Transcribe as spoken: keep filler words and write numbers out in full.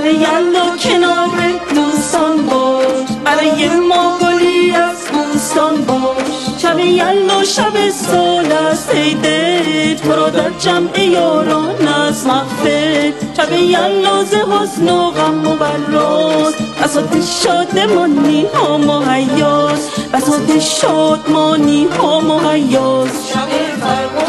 یلا کنار دوستان باش، برای ما گلی از بوستان باش. شب یلا شب سال است ای دل، تو را در جمع یاران از مغفر. شب یلا ز حزن و غم و براز، بساط شادمانی ها مهیاست، بساط شادمانی ها مهیاست. شب فرخ